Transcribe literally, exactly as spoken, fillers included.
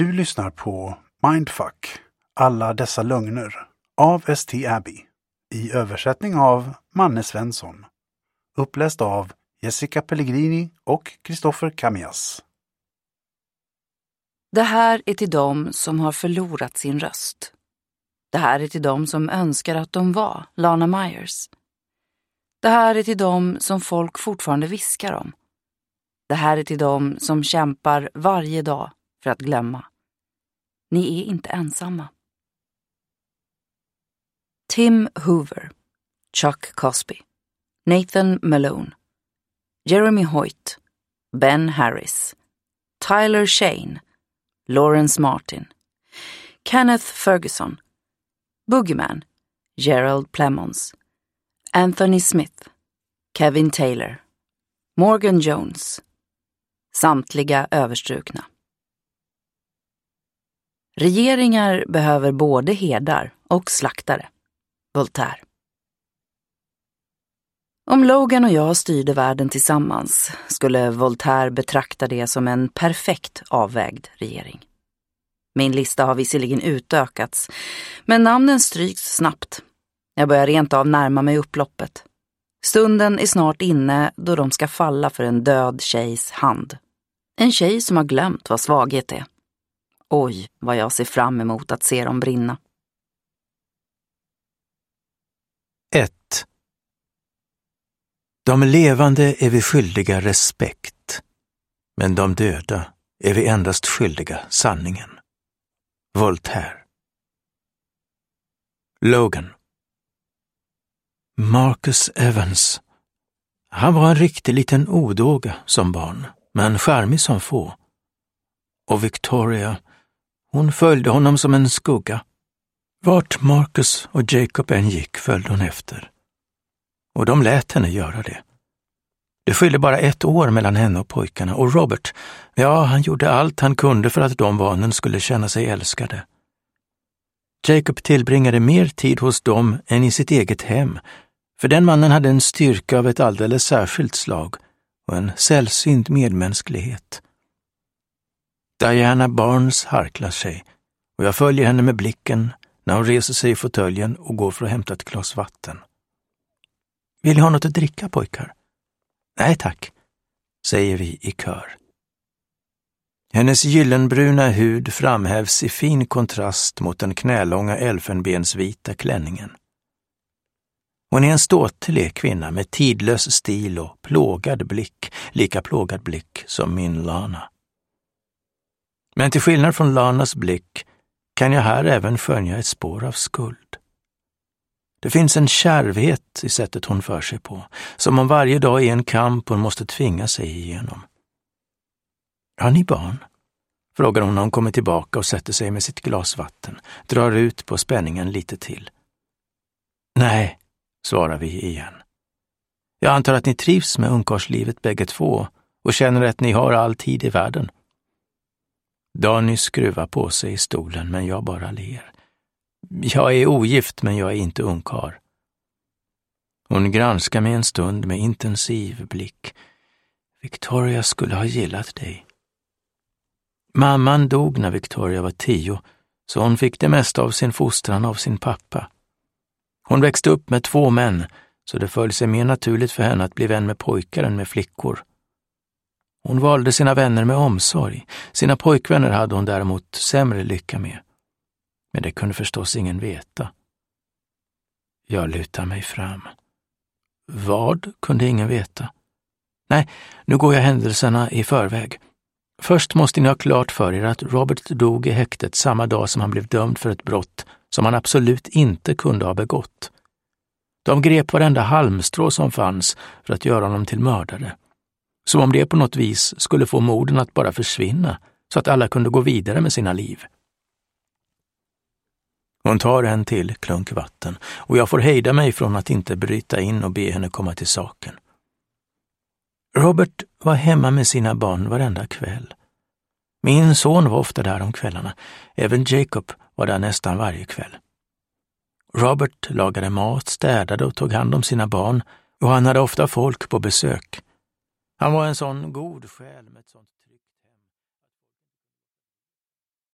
Du lyssnar på Mindfuck, alla dessa lögner av S T Abbey i översättning av Manne Svensson. Uppläst av Jessica Pellegrini och Christopher Kamias. Det här är till dem som har förlorat sin röst. Det här är till dem som önskar att de var Lana Myers. Det här är till dem som folk fortfarande viskar om. Det här är till dem som kämpar varje dag för att glömma. Ni är inte ensamma. Tim Hoover, Chuck Cosby, Nathan Malone, Jeremy Hoyt, Ben Harris, Tyler Shane, Lawrence Martin, Kenneth Ferguson, Boogeyman, Gerald Plemons, Anthony Smith, Kevin Taylor, Morgan Jones. Samtliga överstrukna. Regeringar behöver både herdar och slaktare. Voltaire. Om Logan och jag styrde världen tillsammans skulle Voltaire betrakta det som en perfekt avvägd regering. Min lista har visserligen utökats, men namnen stryks snabbt. Jag börjar rent av närma mig upploppet. Stunden är snart inne då de ska falla för en död tjejs hand. En tjej som har glömt vad svaghet är. Oj, vad jag ser fram emot att se dem brinna. ett. De levande är vi skyldiga respekt, men de döda är vi endast skyldiga sanningen. Voltaire. Logan. Marcus Evans. Han var en riktig liten odåga som barn, men charmig som få. Och Victoria, hon följde honom som en skugga. Vart Marcus och Jacob än gick följde hon efter. Och de lät henne göra det. Det skilde bara ett år mellan henne och pojkarna, och Robert, ja, han gjorde allt han kunde för att de barnen skulle känna sig älskade. Jacob tillbringade mer tid hos dem än i sitt eget hem, för den mannen hade en styrka av ett alldeles särskilt slag och en sällsynt medmänsklighet. Diana Barnes harklar sig, och jag följer henne med blicken när hon reser sig i fåtöljen och går för att hämta ett glas vatten. Vill ni ha något att dricka, pojkar? Nej tack, säger vi i kör. Hennes gyllenbruna hud framhävs i fin kontrast mot den knälånga elfenbensvita klänningen. Hon är en ståtlig kvinna med tidlös stil och plågad blick, lika plågad blick som min Lana. Men till skillnad från Lanas blick kan jag här även skönja ett spår av skuld. Det finns en kärvhet i sättet hon för sig på, som om varje dag är en kamp hon måste tvinga sig igenom. Har ni barn? Frågar hon när hon kommer tillbaka och sätter sig med sitt glas vatten, drar ut på spänningen lite till. Nej, svarar vi igen. Jag antar att ni trivs med ungkarlslivet bägge två och känner att ni har all tid i världen. Danny skruvar på sig i stolen, men jag bara ler. Jag är ogift, men jag är inte ungkarl. Hon granskar mig en stund med intensiv blick. Victoria skulle ha gillat dig. Mamman dog när Victoria var tio, så hon fick det mesta av sin fostran av sin pappa. Hon växte upp med två män, så det föll sig mer naturligt för henne att bli vän med pojkar än med flickor. Hon valde sina vänner med omsorg. Sina pojkvänner hade hon däremot sämre lycka med. Men det kunde förstås ingen veta. Jag lutar mig fram. Vad kunde ingen veta? Nej, nu går jag händelserna i förväg. Först måste ni ha klart för er att Robert dog i häktet samma dag som han blev dömd för ett brott som han absolut inte kunde ha begått. De grep varenda halmstrå som fanns för att göra honom till mördare. Som om det på något vis skulle få morden att bara försvinna så att alla kunde gå vidare med sina liv. Hon tar en till klunk vatten och jag får hejda mig från att inte bryta in och be henne komma till saken. Robert var hemma med sina barn varenda kväll. Min son var ofta där om kvällarna. Även Jacob var där nästan varje kväll. Robert lagade mat, städade och tog hand om sina barn, och han hade ofta folk på besök. Han var en sån god själ med ett sånt